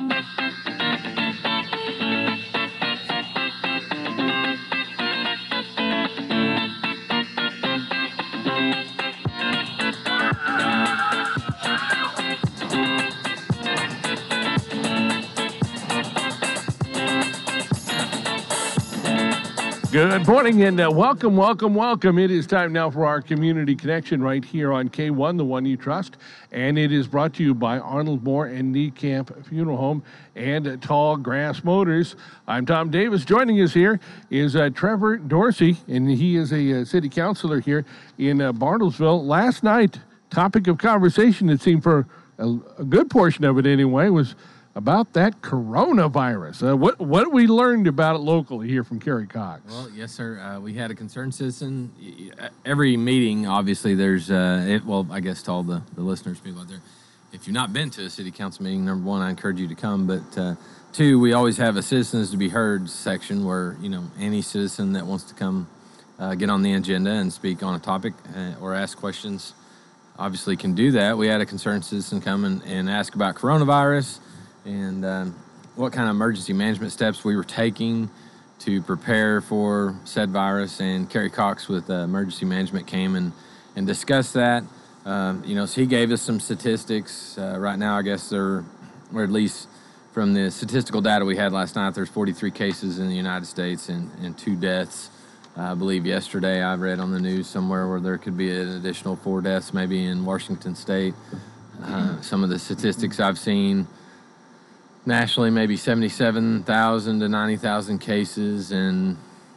Good morning and welcome, welcome, welcome. It is time now for our community connection right here on K1, the one you trust. And it is brought to you by Arnold Moore and Niekamp Funeral Home and Tall Grass Motors. I'm Tom Davis. Joining us here is Trevor Dorsey, and he is a city councilor here in Bartlesville. Last night, topic of conversation, it seemed for a good portion of it anyway, was about that coronavirus. What we learned about it locally here from Kerry Cox? Well, yes, sir. We had a concerned citizen. Every meeting, obviously, there's, I guess to all the listeners, people out there, if you've not been to a city council meeting, number one, I encourage you to come. But two, we always have a citizens to be heard section where, any citizen that wants to come get on the agenda and speak on a topic or ask questions, obviously can do that. We had a concerned citizen come and ask about coronavirus and what kind of emergency management steps we were taking to prepare for said virus. And Kerry Cox with emergency management came and discussed that. So he gave us some statistics. Right now, I guess or at least from the statistical data we had last night, there's 43 cases in the United States and 2 deaths. I believe yesterday I read on the news somewhere where there could be an additional 4 deaths maybe in Washington State. Some of the statistics I've seen nationally, maybe 77,000 to 90,000 cases and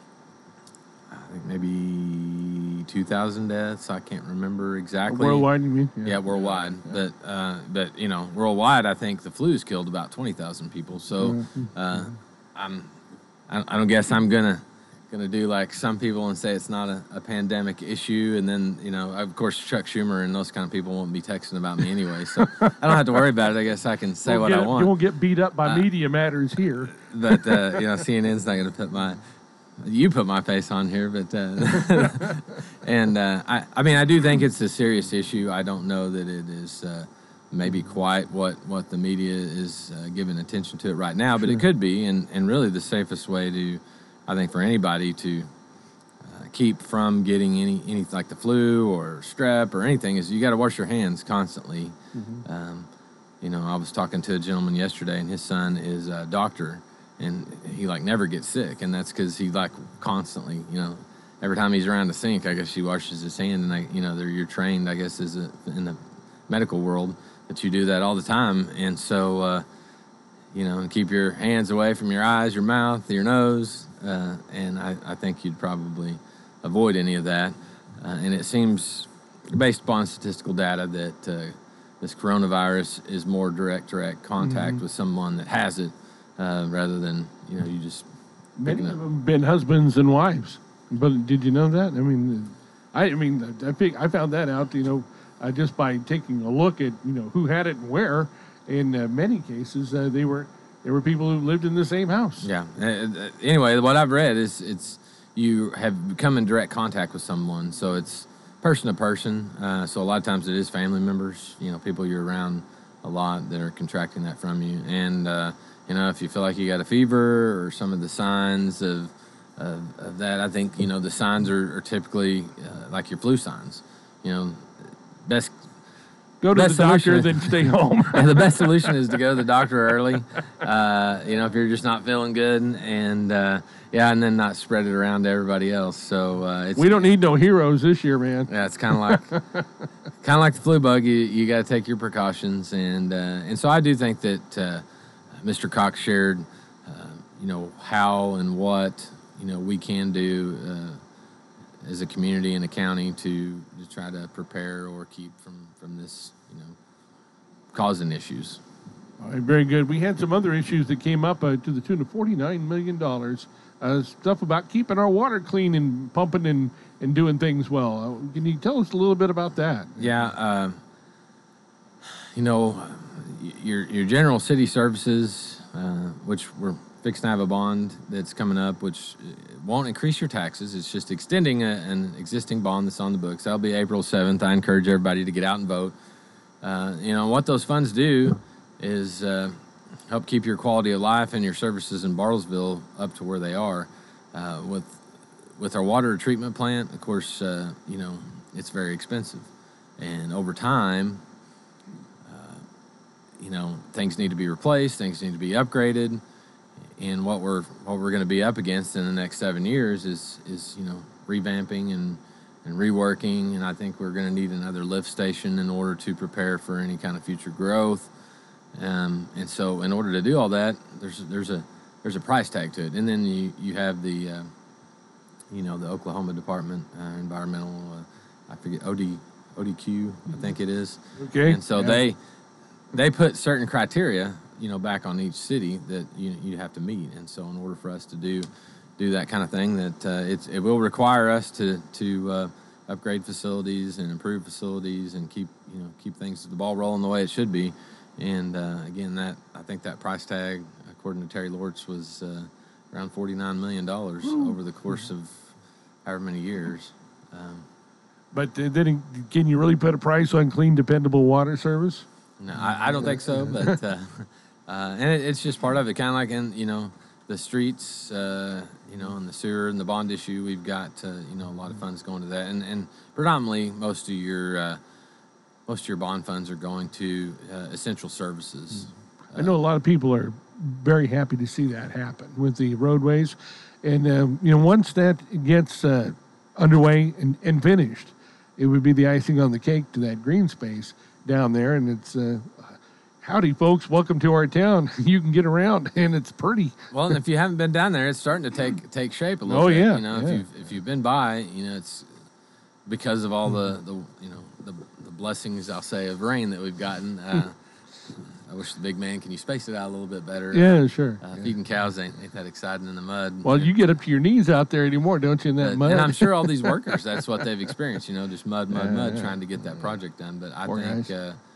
I think maybe 2,000 deaths. I can't remember exactly. Worldwide, you mean? Yeah, worldwide. But worldwide, I think the flu's killed about 20,000 people. So I don't guess I'm gonna do like some people and say it's not a pandemic issue, and then of course Chuck Schumer and those kind of people won't be texting about me anyway, so I don't have to worry about it. I guess I can say I want. You won't get beat up by media matters here. But CNN's not going to put my face on here, but and I do think it's a serious issue. I don't know that it is maybe quite what the media is giving attention to it right now, but it could be, and really the safest way to, I think, for anybody to keep from getting any like the flu or strep or anything is you got to wash your hands constantly. Mm-hmm. I was talking to a gentleman yesterday, and his son is a doctor, and he never gets sick, and that's because he constantly, every time he's around the sink, I guess he washes his hand, and you're trained, I guess, in the medical world that you do that all the time, and so and keep your hands away from your eyes, your mouth, your nose. And I think you'd probably avoid any of that. And it seems, based upon statistical data, that this coronavirus is more direct contact with someone that has it rather than, you just... Many of them have been husbands and wives. But did you know that? I found that out, just by taking a look at, who had it and where. In many cases, they were people who lived in the same house. Yeah. Anyway, what I've read is it's you have come in direct contact with someone, so it's person to person. So a lot of times it is family members, people you're around a lot that are contracting that from you. And if you feel like you got a fever or some of the signs of that, I think the signs are typically like your flu signs. Best. Go to the doctor, then stay home. Yeah, the best solution is to go to the doctor early, if you're just not feeling good, and then not spread it around to everybody else. So we don't need no heroes this year, man. Yeah, it's kind of like the flu bug. You got to take your precautions, and so I do think that Mr. Cox shared, how and what we can do as a community and a county to try to prepare or keep from this, causing issues. All right, very good. We had some other issues that came up to the tune of $49 million. Stuff about keeping our water clean and pumping and doing things well. Can you tell us a little bit about that? Yeah. Your general city services, which we're fixing to have a bond that's coming up, which won't increase your taxes. It's just extending an existing bond that's on the books. That'll be April 7th. I encourage everybody to get out and vote. What those funds do is help keep your quality of life and your services in Bartlesville up to where they are. With our water treatment plant, of course, it's very expensive, and over time, things need to be replaced, things need to be upgraded, and what we're going to be up against in the next 7 years is revamping and reworking, and I think we're going to need another lift station in order to prepare for any kind of future growth. And so, in order to do all that, there's a price tag to it, and then you have the the Oklahoma Department environmental, I forget, ODQ, I think it is. Okay. And so they put certain criteria back on each city that you have to meet, and so in order for us to do that kind of thing, that it will require us to upgrade facilities and improve facilities and keep things, the ball rolling the way it should be. And again, I think that price tag, according to Terry Lortz, was around $49 million over the course of however many years. But then, can you really put a price on clean, dependable water service? No, I don't think so. But and it's just part of it, kind of like in the streets, and the sewer and the bond issue. We've got a lot of funds going to that, and predominantly most of your bond funds are going to essential services. I know a lot of people are very happy to see that happen with the roadways. And, once that gets underway and finished, it would be the icing on the cake to that green space down there. And it's, howdy, folks, welcome to our town. You can get around, and it's pretty. Well, and if you haven't been down there, it's starting to take shape a little bit. Yeah. If you've been by, it's because of all the blessings, I'll say, of rain that we've gotten. I wish the big man, can you space it out a little bit better? Yeah, sure. Feeding cows ain't that exciting in the mud. Well, you get up to your knees out there anymore, don't you, in that mud? And I'm sure all these workers, that's what they've experienced, just mud, trying to get that project done. But I think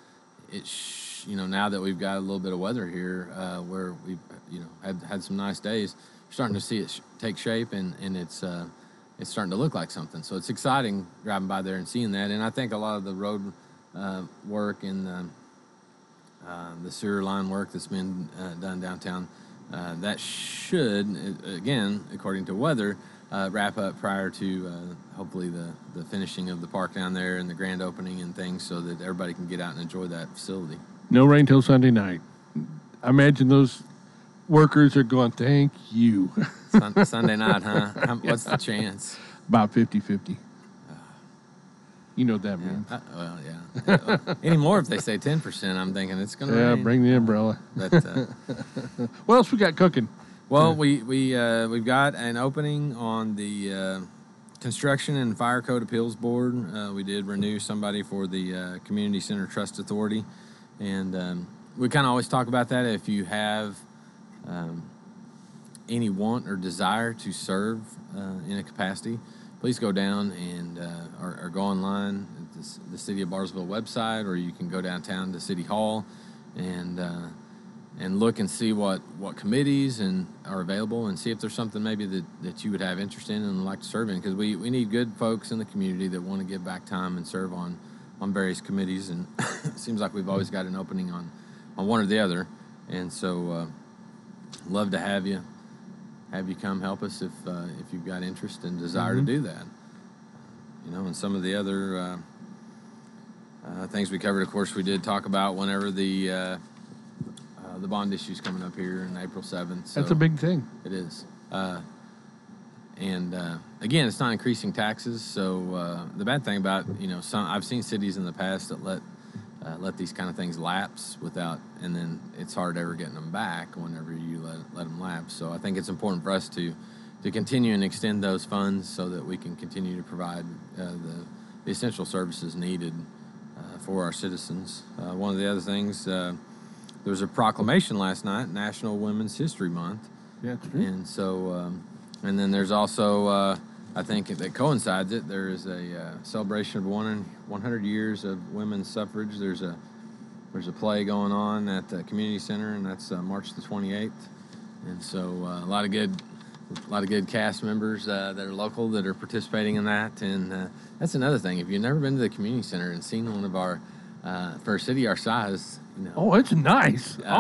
now that we've got a little bit of weather here, where we've, had some nice days, we're starting to see it take shape, and it's starting to look like something. So it's exciting driving by there and seeing that. And I think a lot of the road work and the sewer line work that's been done downtown, that should, again, according to weather, wrap up prior to hopefully the finishing of the park down there and the grand opening and things, so that everybody can get out and enjoy that facility. No rain till Sunday night. I imagine those workers are going, thank you. Sunday night, huh? What's the chance? About 50-50. You know what that means. Well, yeah. Anymore, if they say 10%, I'm thinking it's going to rain. Yeah, bring the umbrella. But, what else we got cooking? Well, we've got an opening on the Construction and Fire Code Appeals Board. We did renew somebody for the Community Center Trust Authority. And we kind of always talk about that. If you have any want or desire to serve in a capacity, please go down and or go online at the City of Bartlesville website, or you can go downtown to City Hall and look and see what committees are available, and see if there's something maybe that you would have interest in and like to serve in, because we need good folks in the community that want to give back time and serve on various committees, and it seems like we've always got an opening on one or the other, and so love to have you come help us if you've got interest and desire to do that. And some of the other things we covered, of course, we did talk about whenever the bond issue's coming up here on April 7th. So that's a big thing. It is. And again, it's not increasing taxes. So the bad thing about, I've seen cities in the past that let these kind of things lapse and then it's hard ever getting them back whenever you let them lapse. So I think it's important for us to continue and extend those funds so that we can continue to provide the essential services needed for our citizens. One of the other things, there was a proclamation last night, National Women's History Month. Yeah, that's true. And so, and then there's also, I think that coincides it. There is a celebration of 100 years of women's suffrage. There's a play going on at the community center, and that's March the 28th. And so a lot of good cast members that are local that are participating in that. And that's another thing. If you've never been to the community center and seen one of our, for a city our size, Oh, it's nice.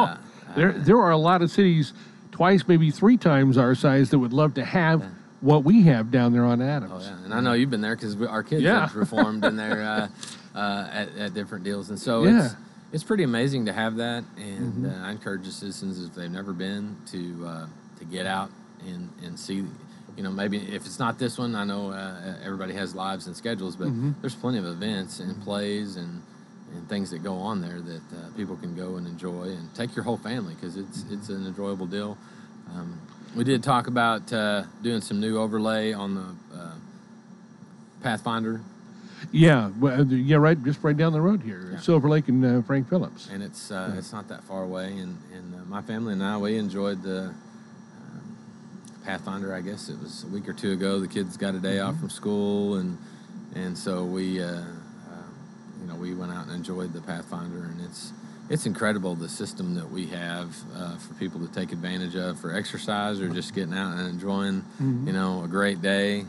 There are a lot of cities, twice, maybe three times our size, that would love to have what we have down there on Adams. Oh, yeah. And I know you've been there because our kids have performed in there at different deals. And so it's pretty amazing to have that. And I encourage the citizens, if they've never been, to get out and see. You know, maybe if it's not this one, I know everybody has lives and schedules, but there's plenty of events and plays and things that go on there that people can go and enjoy, and take your whole family, because it's an enjoyable deal. We did talk about doing some new overlay on the Pathfinder. Yeah, right, just right down the road here, Silver Lake and Frank Phillips. And it's not that far away, and my family and I, we enjoyed the Pathfinder. I guess it was a week or two ago. The kids got a day off from school, and so we we went out and enjoyed the Pathfinder, and it's incredible, the system that we have for people to take advantage of for exercise or just getting out and enjoying a great day.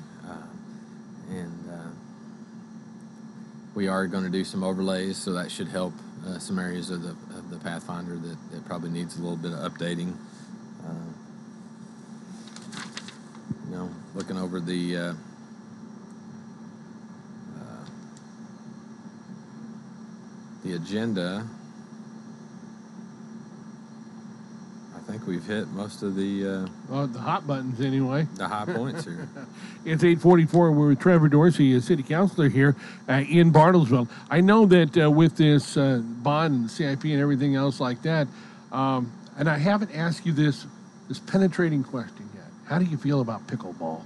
We are going to do some overlays, so that should help some areas of the Pathfinder that probably needs a little bit of updating. Looking over the agenda, I think we've hit most of the hot buttons anyway. The high points here. It's 8:44. We're with Trevor Dorsey, a city councilor here in Bartlesville. I know that with this bond and CIP and everything else like that, and I haven't asked you this penetrating question yet. How do you feel about pickleball?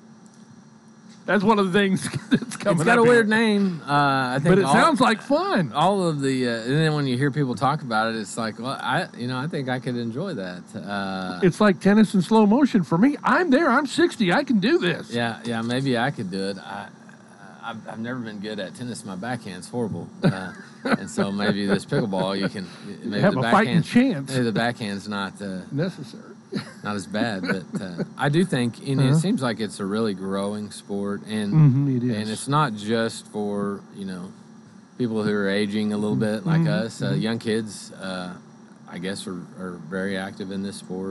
That's one of the things that's coming up. It's got a weird name, I think. But it sounds like fun. All of the, and then when you hear people talk about it, it's like, well, I think I could enjoy that. It's like tennis in slow motion for me. I'm there. I'm 60. I can do this. Yeah. Maybe I could do it. I've never been good at tennis. My backhand's horrible, and so maybe this pickleball, you can maybe have the a fighting chance. Maybe the backhand's not necessary. Not as bad, but I do think it seems like it's a really growing sport, and it is. And it's not just for people who are aging a little bit like us. Young kids, I guess, are very active in this sport,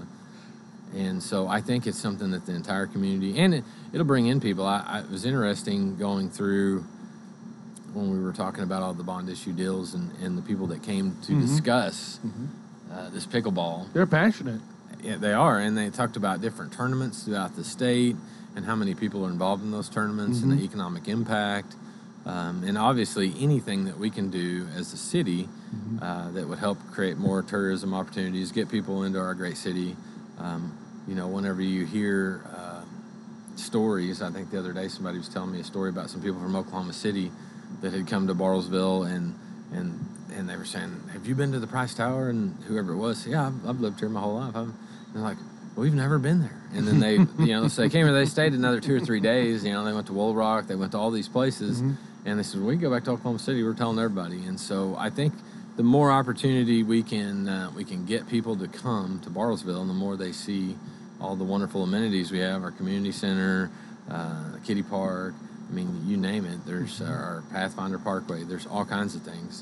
and so I think it's something that the entire community, and it'll bring in people. It was interesting going through when we were talking about all the bond issue deals and the people that came to discuss this pickleball. They're passionate. Yeah, they are, and they talked about different tournaments throughout the state and how many people are involved in those tournaments and the economic impact, and obviously anything that we can do as a city that would help create more tourism opportunities, get people into our great city. Whenever you hear stories, I think the other day somebody was telling me a story about some people from Oklahoma City that had come to Bartlesville, and they were saying, "Have you been to the Price Tower?" And whoever it was, "Yeah, I've lived here my whole life." And they're like, "Well, we've never been there." And then they, so they came here. They stayed another 2 or 3 days. They went to Wool Rock. They went to all these places, and they said, "We go back to Oklahoma City. We're telling everybody." And so I think the more opportunity we can get people to come to Bartlesville, and the more they see all the wonderful amenities we have, our community center, Kitty Park. I mean, you name it. There's our Pathfinder Parkway. There's all kinds of things.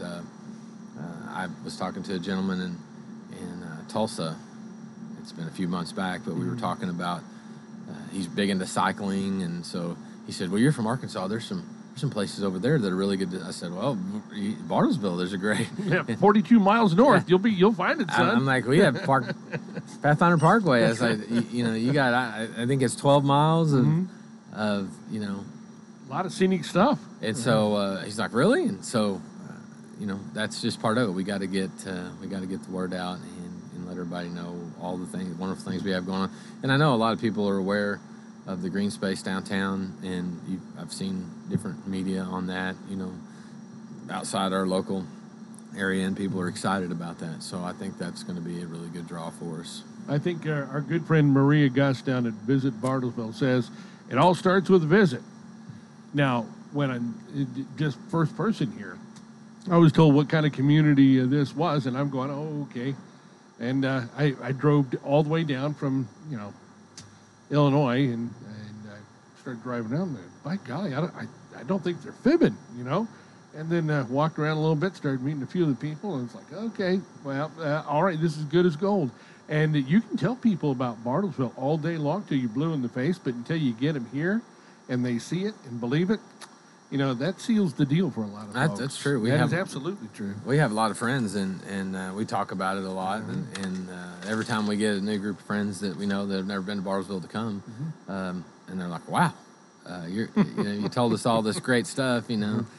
I was talking to a gentleman in Tulsa. It's been a few months back, but we were talking about he's big into cycling, and so he said, "Well, you're from Arkansas. There's some places over there that are really good." I said, "Well, Bartlesville, there's a great 42 miles north. You'll find it, son." I'm like, we have Pathfinder Parkway. I was like, you got. I think it's 12 miles of a lot of scenic stuff. And so he's like, "Really?" And so that's just part of it. We got to get the word out and let everybody know all the wonderful things we have going on. And I know a lot of people are aware of the green space downtown, and I've seen different media on that, outside our local area, and people are excited about that. So I think that's going to be a really good draw for us. I think our good friend Maria Gus down at Visit Bartlesville says it all starts with a visit. Now, when I'm just first person here, I was told what kind of community this was, and I'm going, oh, okay. And I drove all the way down from, Illinois, and I started driving down there. By golly, I don't think they're fibbing, and then walked around a little bit, started meeting a few of the people, and it's like, okay, well, all right, this is good as gold. And you can tell people about Bartlesville all day long till you're blue in the face, but until you get them here and they see it and believe it, that seals the deal for a lot of folks. That's true. That is absolutely true. We have a lot of friends, and we talk about it a lot. And every time we get a new group of friends that we know that have never been to Bartlesville to come, and they're like, "Wow, you told us all this great stuff."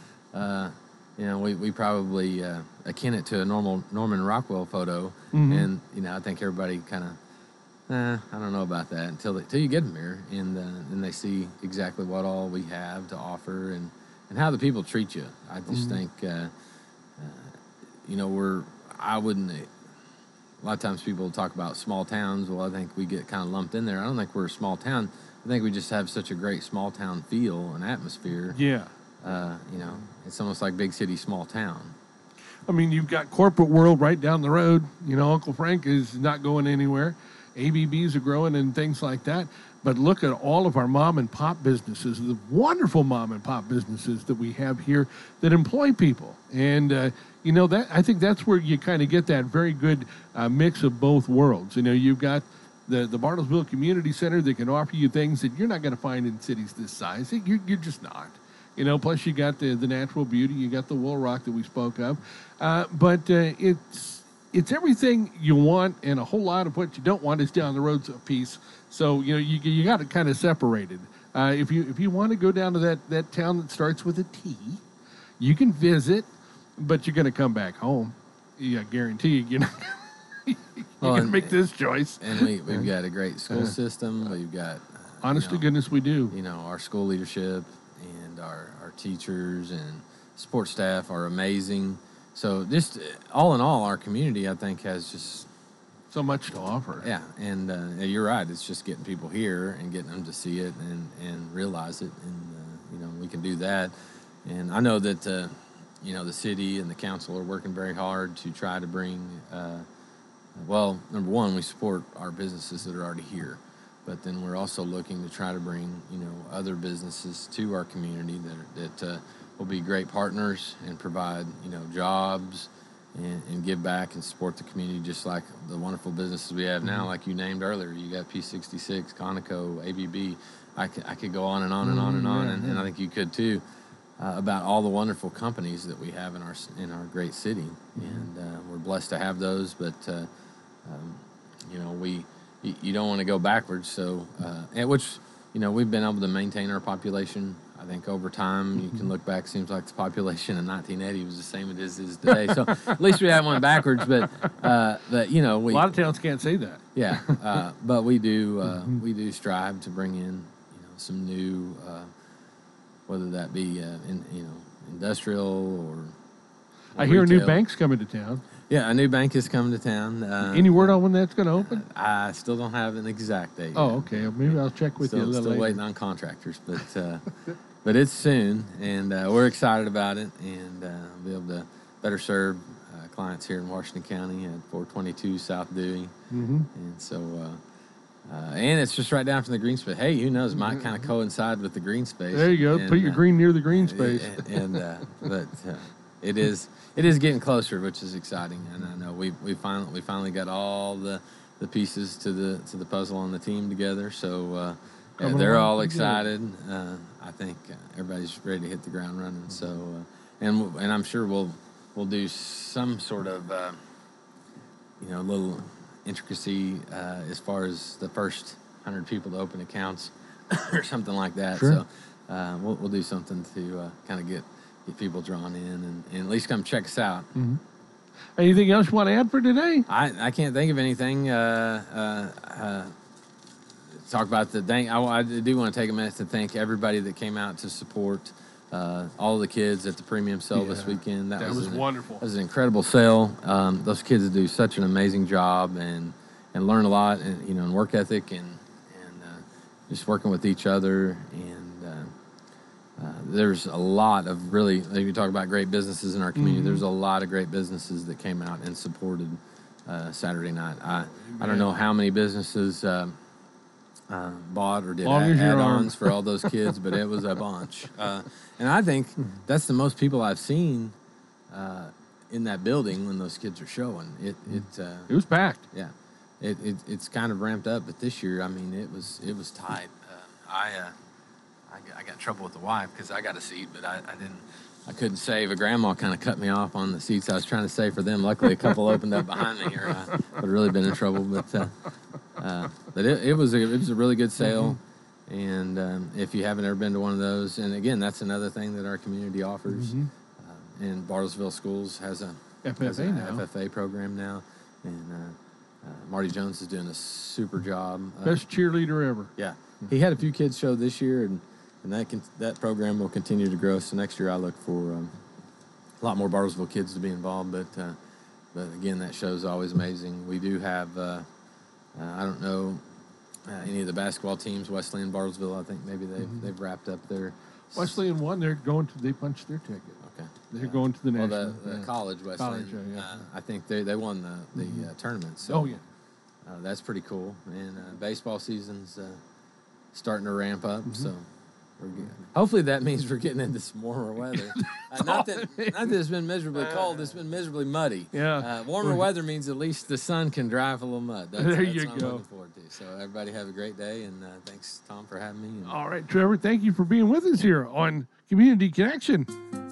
We probably akin it to a normal Norman Rockwell photo, and I think everybody kind of, I don't know about that until you get them here, and they see exactly what all we have to offer and how the people treat you. I just think, I wouldn't. A lot of times people talk about small towns. Well, I think we get kind of lumped in there. I don't think we're a small town. I think we just have such a great small town feel and atmosphere. Yeah. It's almost like big city, small town. I mean, you've got corporate world right down the road. Uncle Frank is not going anywhere. ABBs are growing and things like that. But look at all of our mom and pop businesses, the wonderful mom and pop businesses that we have here that employ people. And, that I think that's where you kind of get that very good mix of both worlds. You've got the Bartlesville Community Center that can offer you things that you're not going to find in cities this size. You're just not. Plus you got the natural beauty, you got the Wool Rock that we spoke of. But it's everything you want, and a whole lot of what you don't want is down the road a piece. So, you got it kind of separated. If you want to go down to that town that starts with a T, you can visit, but you're going to come back home. I guarantee you're not going to make this choice. And we've got a great school system. We've got... honest to goodness, we do. Our school leadership and our teachers and support staff are amazing. So just all in all, our community, I think, has just so much to offer. Yeah, and you're right. It's just getting people here and getting them to see it and realize it, and we can do that. And I know that the city and the council are working very hard to try to bring. Number one, we support our businesses that are already here, but then we're also looking to try to bring other businesses to our community that will be great partners and provide jobs and give back and support the community, just like the wonderful businesses we have now, like you named earlier. You got P66, Conoco, ABB. I could go on and on and on and on, and I think you could too, about all the wonderful companies that we have in our great city, and we're blessed to have those. But you don't want to go backwards. So, we've been able to maintain our population. I think over time, you can look back, seems like the population in 1980 was the same as it is today. So at least we haven't went backwards, but a lot of towns can't say that. Yeah, but we do strive to bring in, some new, whether that be, industrial or I hear retail. a new bank's coming to town. Yeah, a new bank is coming to town. Any word on when that's going to open? I still don't have an exact date. Oh, okay. Maybe I'll check with you a little Still later. waiting on contractors, but it's soon, and we're excited about it, and be able to better serve clients here in Washington County at 422 South Dewey. And so, and it's just right down from the green space. Hey, who knows? Might kind of coincide with the green space. There you go. And, put your green near the green space. But it is getting closer, which is exciting. And I know we finally got all the pieces to the puzzle on the team together. So they're all excited. I think everybody's ready to hit the ground running. So and I'm sure we'll do some sort of little intricacy as far as the first 100 people to open accounts or something like that. Sure. So we'll do something to kind of get people drawn in and at least come check us out. Anything else you want to add for today? I can't think of anything. Talk about the thing. I do want to take a minute to thank everybody that came out to support all the kids at the premium sale this weekend. That was wonderful. That was an incredible sale. Those kids do such an amazing job and learn a lot, and work ethic and just working with each other. And there's a lot of really, if you talk about great businesses in our community, there's a lot of great businesses that came out and supported Saturday night. I don't know how many businesses bought or did Long as you're add-ons for all those kids, but it was a bunch. And I think that's the most people I've seen in that building when those kids are showing. It was packed. Yeah, it's kind of ramped up, but this year, I mean, it was tight. I got in trouble with the wife because I got a seat, but I couldn't save. A grandma kind of cut me off on the seats I was trying to save for them. Luckily, a couple opened up behind me, or I would have really been in trouble. But it was a really good sale, and if you haven't ever been to one of those, and again, that's another thing that our community offers. And Bartlesville Schools has a FFA program now, and Marty Jones is doing a super job. Best cheerleader ever. Yeah, he had a few kids show this year, and that program will continue to grow. So next year, I look for a lot more Bartlesville kids to be involved. But again, that show's always amazing. We do have I don't know any of the basketball teams, Wesleyan, Bartlesville. I think maybe they've wrapped up their Wesleyan won. They punched their ticket. Okay, they're going to the national. The college Wesleyan. College, I think they won the tournament. So, that's pretty cool. And baseball season's starting to ramp up. So. Hopefully that means we're getting into some warmer weather. Not that it's been miserably cold; it's been miserably muddy. Yeah. Warmer weather means at least the sun can drive a little mud. That's there what you I'm go. looking forward to. So everybody have a great day, and thanks, Tom, for having me. All right, Trevor, thank you for being with us here on Community Connection.